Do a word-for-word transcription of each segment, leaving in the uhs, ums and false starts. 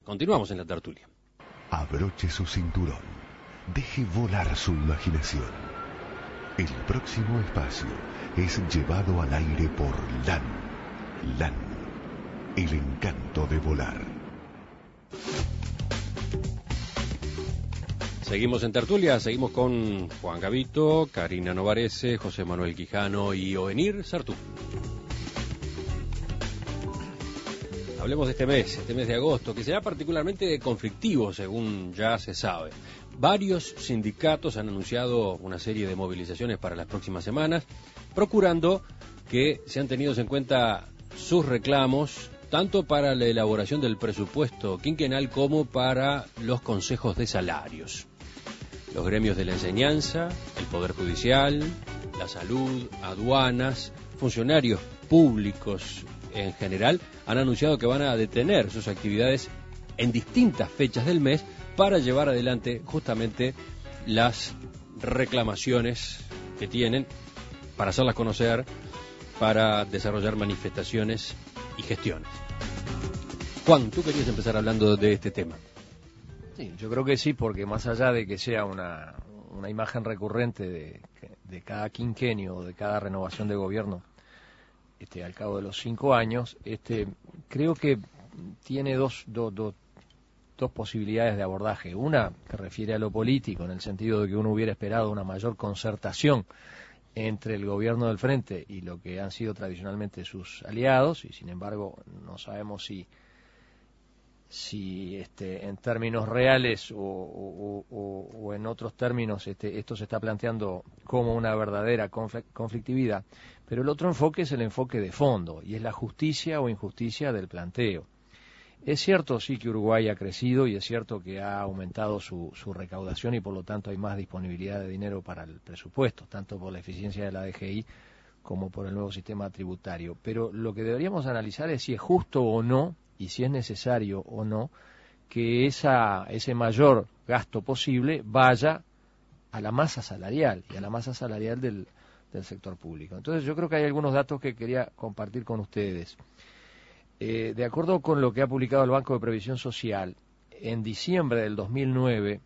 Continuamos en la tertulia. Abroche su cinturón. Deje volar su imaginación. El próximo espacio es llevado al aire por LAN. LAN. El encanto de volar. Seguimos en tertulia, seguimos con Juan Gavito, Karina Novarese, José Manuel Quijano y Ovenir Sartú. Hablemos de este mes, este mes de agosto, que será particularmente conflictivo, según ya se sabe. Varios sindicatos han anunciado una serie de movilizaciones para las próximas semanas, procurando que sean tenidos en cuenta sus reclamos, tanto para la elaboración del presupuesto quinquenal como para los consejos de salarios. Los gremios de la enseñanza, el Poder Judicial, la salud, aduanas, funcionarios públicos en general, han anunciado que van a detener sus actividades en distintas fechas del mes para llevar adelante justamente las reclamaciones que tienen, para hacerlas conocer, para desarrollar manifestaciones y gestiones. Juan, tú querías empezar hablando de este tema. Sí, yo creo que sí, porque más allá de que sea una, una imagen recurrente de, de cada quinquenio o de cada renovación de gobierno, este, al cabo de los cinco años, este, creo que tiene dos, dos, dos, dos posibilidades de abordaje. Una que refiere a lo político, en el sentido de que uno hubiera esperado una mayor concertación entre el gobierno del frente y lo que han sido tradicionalmente sus aliados, y sin embargo no sabemos si si este, en términos reales o, o, o, o en otros términos este, esto se está planteando como una verdadera conflictividad, pero el otro enfoque es el enfoque de fondo, y es la justicia o injusticia del planteo. Es cierto, sí, que Uruguay ha crecido y es cierto que ha aumentado su, su recaudación y por lo tanto hay más disponibilidad de dinero para el presupuesto, tanto por la eficiencia de la D G I como por el nuevo sistema tributario. Pero lo que deberíamos analizar es si es justo o no, y si es necesario o no, que esa, ese mayor gasto posible vaya a la masa salarial y a la masa salarial del, del sector público. Entonces yo creo que hay algunos datos que quería compartir con ustedes. Eh, de acuerdo con lo que ha publicado el Banco de Previsión Social, en diciembre del dos mil nueve,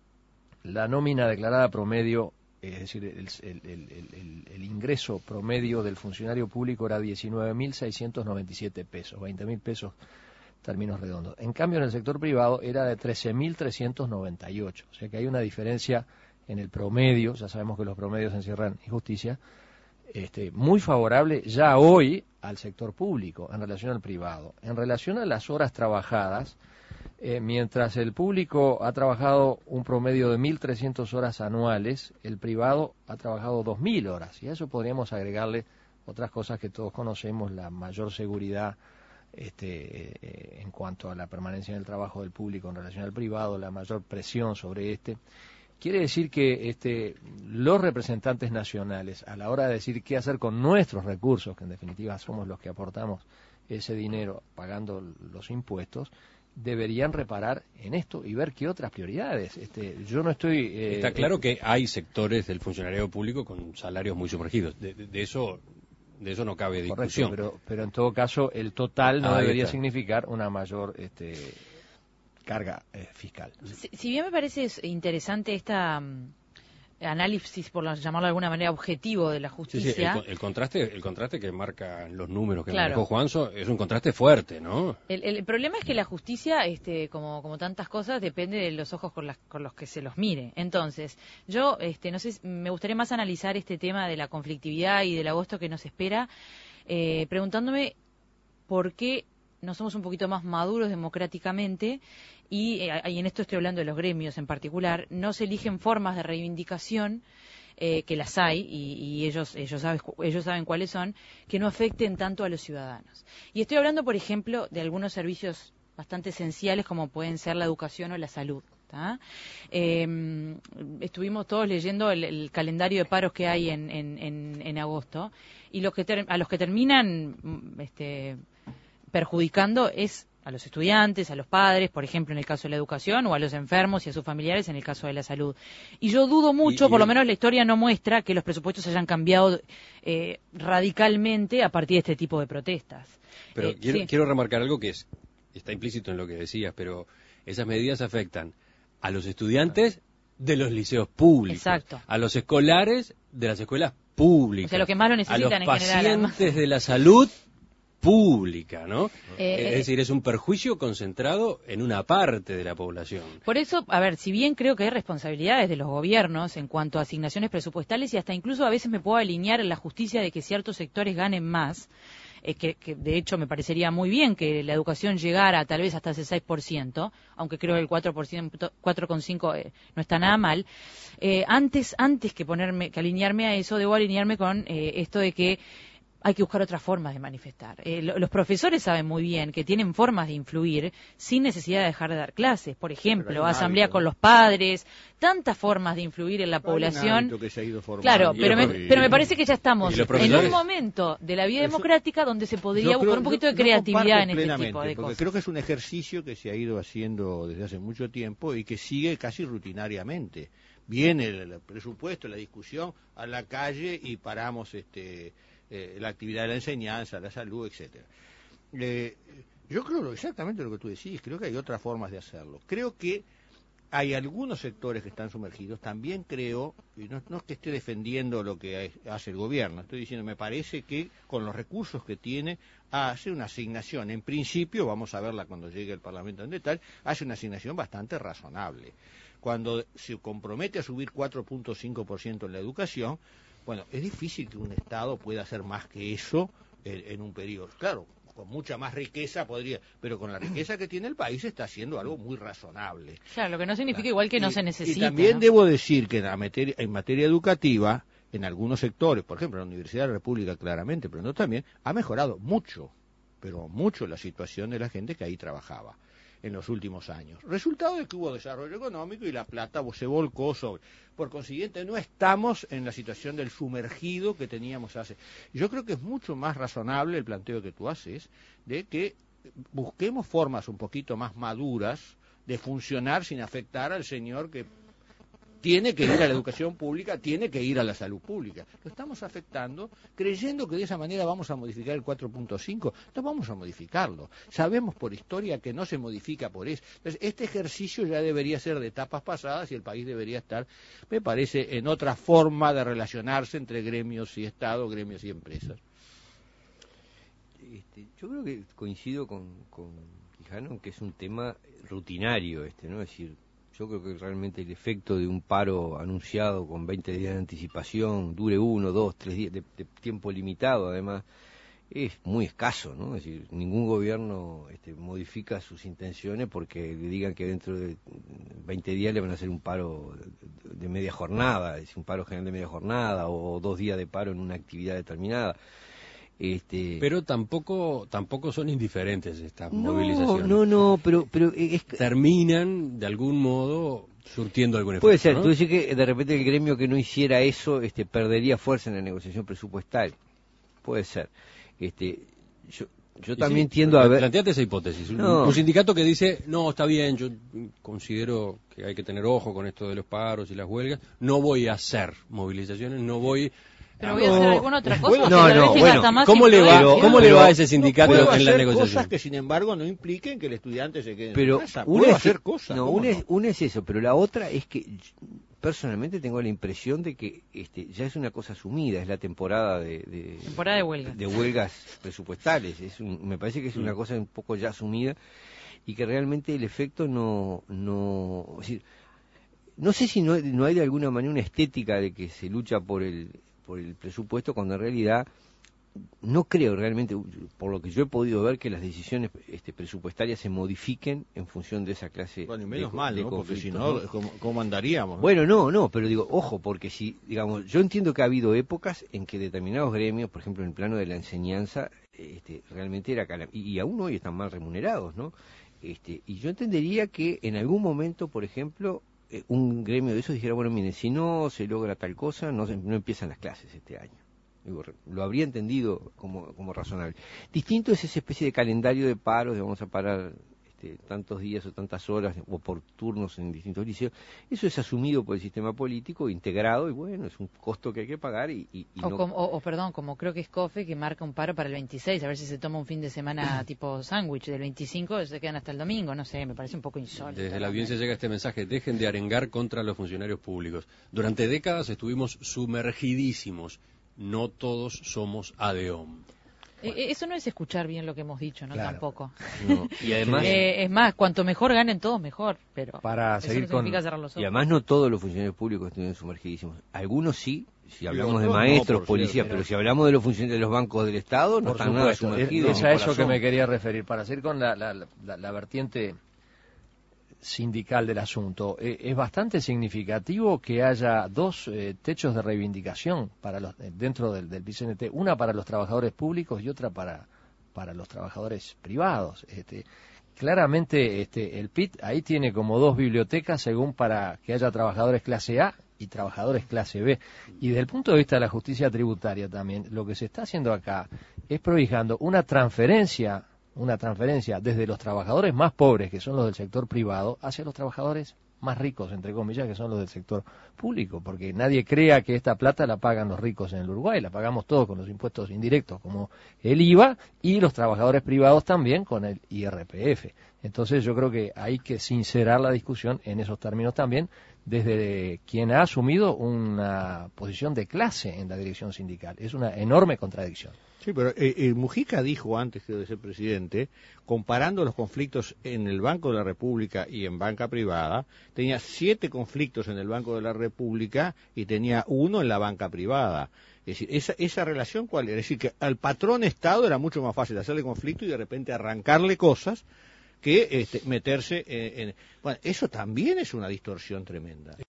la nómina declarada promedio, es decir, el, el, el, el, el ingreso promedio del funcionario público era diecinueve mil seiscientos noventa y siete pesos, veinte mil pesos términos redondos. En cambio, en el sector privado era de trece mil trescientos noventa y ocho, o sea que hay una diferencia en el promedio, ya sabemos que los promedios encierran injusticia, este, muy favorable ya hoy al sector público en relación al privado. En relación a las horas trabajadas, eh, mientras el público ha trabajado un promedio de mil trescientas horas anuales, el privado ha trabajado dos mil horas, y a eso podríamos agregarle otras cosas que todos conocemos, la mayor seguridad este, eh, en cuanto a la permanencia en el trabajo del público en relación al privado, la mayor presión sobre este. Quiere decir que este, los representantes nacionales, a la hora de decir qué hacer con nuestros recursos, que en definitiva somos los que aportamos ese dinero pagando los impuestos, deberían reparar en esto y ver qué otras prioridades. Este, yo no estoy... Eh, Está claro que hay sectores del funcionariado público con salarios muy sumergidos. De, de, de eso de eso no cabe discusión. Correcto, pero, pero en todo caso el total no ah, debería significar una mayor... este carga eh, fiscal. Si, si bien me parece interesante esta um, análisis, por llamarlo de alguna manera, objetivo de la justicia. Sí, sí, el, el contraste el contraste que marcan los números que claro. manejó Juanzo es un contraste fuerte, ¿no? El, el problema es que la justicia, este, como, como tantas cosas, depende de los ojos con, las, con los que se los mire. Entonces, yo este, no sé, me gustaría más analizar este tema de la conflictividad y del agosto que nos espera, eh, preguntándome por qué no somos un poquito más maduros democráticamente y, eh, y en esto estoy hablando de los gremios en particular, no se eligen formas de reivindicación, eh, que las hay y, y ellos, ellos, saben, ellos saben cuáles son, que no afecten tanto a los ciudadanos. Y estoy hablando, por ejemplo, de algunos servicios bastante esenciales como pueden ser la educación o la salud. Eh, estuvimos todos leyendo el, el calendario de paros que hay en, en, en, en agosto y los que ter, a los que terminan... este perjudicando es a los estudiantes, a los padres, por ejemplo, en el caso de la educación, o a los enfermos y a sus familiares en el caso de la salud. Y yo dudo mucho, y, y... por lo menos la historia no muestra que los presupuestos hayan cambiado eh, radicalmente a partir de este tipo de protestas. Pero eh, quiero, sí. quiero remarcar algo que es está implícito en lo que decías, pero esas medidas afectan a los estudiantes de los liceos públicos, exacto, a los escolares de las escuelas públicas, o sea, lo que más lo necesitan a los en general, pacientes de la salud pública, ¿no? Eh, es decir, es un perjuicio concentrado en una parte de la población. Por eso, a ver, si bien creo que hay responsabilidades de los gobiernos en cuanto a asignaciones presupuestales y hasta incluso a veces me puedo alinear en la justicia de que ciertos sectores ganen más, eh, que, que de hecho me parecería muy bien que la educación llegara tal vez hasta ese seis por ciento, aunque creo que el cuatro por ciento, cuatro coma cinco por ciento eh, no está nada mal. Eh, antes, antes que ponerme, que alinearme a eso, debo alinearme con eh, esto de que hay que buscar otras formas de manifestar. Eh, lo, los profesores saben muy bien que tienen formas de influir sin necesidad de dejar de dar clases. Por ejemplo, asamblea hábito, con ¿no? los padres, tantas formas de influir en la pero población. Que se ha ido claro, pero me, pero me parece que ya estamos en un momento de la vida Eso, democrática donde se podría creo, buscar un poquito yo, de creatividad en este tipo de porque cosas. Creo que es un ejercicio que se ha ido haciendo desde hace mucho tiempo y que sigue casi rutinariamente. Viene el, el presupuesto, la discusión a la calle y paramos este Eh, la actividad de la enseñanza, la salud, etcétera. Eh, yo creo exactamente lo que tú decís, creo que hay otras formas de hacerlo. Creo que hay algunos sectores que están sumergidos, también creo, y no, no es que esté defendiendo lo que hace el gobierno, estoy diciendo, me parece que con los recursos que tiene, hace una asignación, en principio, vamos a verla cuando llegue el Parlamento en detalle, hace una asignación bastante razonable. Cuando se compromete a subir cuatro punto cinco por ciento en la educación, bueno, es difícil que un Estado pueda hacer más que eso en, en un periodo. Claro, con mucha más riqueza podría, pero con la riqueza que tiene el país está haciendo algo muy razonable. Claro, lo que no significa igual que y, no se necesita. Y también ¿no? debo decir que en, la materia, en materia educativa, en algunos sectores, por ejemplo, en la Universidad de la República claramente, pero no también, ha mejorado mucho, pero mucho la situación de la gente que ahí trabajaba en los últimos años. Resultado de que hubo desarrollo económico y la plata se volcó sobre. Por consiguiente, no estamos en la situación del sumergido que teníamos hace. Yo creo que es mucho más razonable el planteo que tú haces de que busquemos formas un poquito más maduras de funcionar sin afectar al señor que tiene que ir a la educación pública, tiene que ir a la salud pública. Lo estamos afectando creyendo que de esa manera vamos a modificar el cuatro punto cinco. No vamos a modificarlo. Sabemos por historia que no se modifica por eso. Entonces, este ejercicio ya debería ser de etapas pasadas y el país debería estar, me parece, en otra forma de relacionarse entre gremios y Estado, gremios y empresas. Este, yo creo que coincido con, con Quijano que es un tema rutinario, este, ¿no? Es decir, yo creo que realmente el efecto de un paro anunciado con veinte días de anticipación, dure uno, dos, tres días, de, de tiempo limitado además, es muy escaso, ¿no? Es decir, ningún gobierno este, modifica sus intenciones porque le digan que dentro de veinte días le van a hacer un paro de, de media jornada, es un paro general de media jornada o dos días de paro en una actividad determinada. Este... Pero tampoco tampoco son indiferentes estas no, movilizaciones. No, no, pero pero es... terminan de algún modo surtiendo algún efecto. Puede ser, ¿no? tú dices que de repente el gremio que no hiciera eso este, perdería fuerza en la negociación presupuestal. Puede ser. Este, yo yo también sí, tiendo a ver... Planteate esa hipótesis. No. Un, un sindicato que dice, no, está bien, yo considero que hay que tener ojo con esto de los paros y las huelgas, no voy a hacer movilizaciones, no voy... Pero voy a hacer alguna otra cosa. Bueno, no, no, bueno, ¿cómo le va, pero, ¿cómo pero, le va a ese sindicato puedo en la hacer negociación? Cosas que sin embargo no impliquen que el estudiante se quede pero en casa. Una Puedo es, hacer cosas. No, una, no? Es, una es eso, pero la otra es que personalmente tengo la impresión de que este, ya es una cosa asumida, es la temporada de, de, temporada de huelgas. de huelgas presupuestales. Es un, me parece que es una cosa un poco ya asumida y que realmente el efecto no... no es decir, no sé si no, no hay de alguna manera una estética de que se lucha por el por el presupuesto, cuando en realidad no creo realmente, por lo que yo he podido ver, que las decisiones este, presupuestarias se modifiquen en función de esa clase bueno, y menos de, mal, de ¿no? Porque si conflictos, no, ¿no? ¿cómo, cómo andaríamos? ¿no? Bueno, no, no, pero digo, ojo, porque si, digamos, yo entiendo que ha habido épocas en que determinados gremios, por ejemplo, en el plano de la enseñanza, este, realmente era calam- y, y aún hoy están mal remunerados, ¿no? Este, y yo entendería que en algún momento, por ejemplo, eh, un gremio de esos dijera, bueno, miren, si no se logra tal cosa, no, se, no empiezan las clases este año. Digo, lo habría entendido como, como razonable. Distinto es esa especie de calendario de paros, de vamos a parar este, tantos días o tantas horas o por turnos en distintos liceos, eso es asumido por el sistema político, integrado, y bueno, es un costo que hay que pagar. y, y, y o, no... como, o, o perdón, como creo que es COFE, que marca un paro para el veintiséis, a ver si se toma un fin de semana tipo sándwich, del veinticinco se quedan hasta el domingo, no sé, me parece un poco insólito. Desde la audiencia llega este mensaje: dejen de arengar contra los funcionarios públicos. Durante décadas estuvimos sumergidísimos, no todos somos ADEOM. Bueno. Eso no es escuchar bien lo que hemos dicho, ¿no? Claro. Tampoco. No. Y además, eh, es más, cuanto mejor ganen todos, mejor. Pero para eso seguir no significa con... cerrar los ojos. y además no todos los funcionarios públicos estuvieron sumergidísimos. Algunos sí, si hablamos de otros no, maestros, por policías, cierto, pero pero- si hablamos de los funcionarios de los bancos del Estado, no Por están nada supuesto, es, sumergidos. es ni a por eso que asomo. me quería referir, para seguir con la, la, la, la vertiente sindical del asunto. Eh, es bastante significativo que haya dos eh, techos de reivindicación para los, eh, dentro del, del P C N T, una para los trabajadores públicos y otra para, para los trabajadores privados. Este, claramente este, el P I T ahí tiene como dos bibliotecas según para que haya trabajadores clase A y trabajadores clase B. Y desde el punto de vista de la justicia tributaria también, lo que se está haciendo acá es prohijando una transferencia una transferencia desde los trabajadores más pobres, que son los del sector privado, hacia los trabajadores más ricos, entre comillas, que son los del sector público, porque nadie crea que esta plata la pagan los ricos en el Uruguay, la pagamos todos con los impuestos indirectos, como el I V A, y los trabajadores privados también con el I R P F. Entonces yo creo que hay que sincerar la discusión en esos términos también, desde quien ha asumido una posición de clase en la dirección sindical. Es una enorme contradicción. Sí, pero eh, eh, Mujica dijo antes que de ser presidente, comparando los conflictos en el Banco de la República y en banca privada, tenía siete conflictos en el Banco de la República y tenía uno en la banca privada. Es decir, esa, esa relación, ¿cuál era? Es decir, que al patrón Estado era mucho más fácil hacerle conflicto y de repente arrancarle cosas que este, meterse en, en... Bueno, eso también es una distorsión tremenda.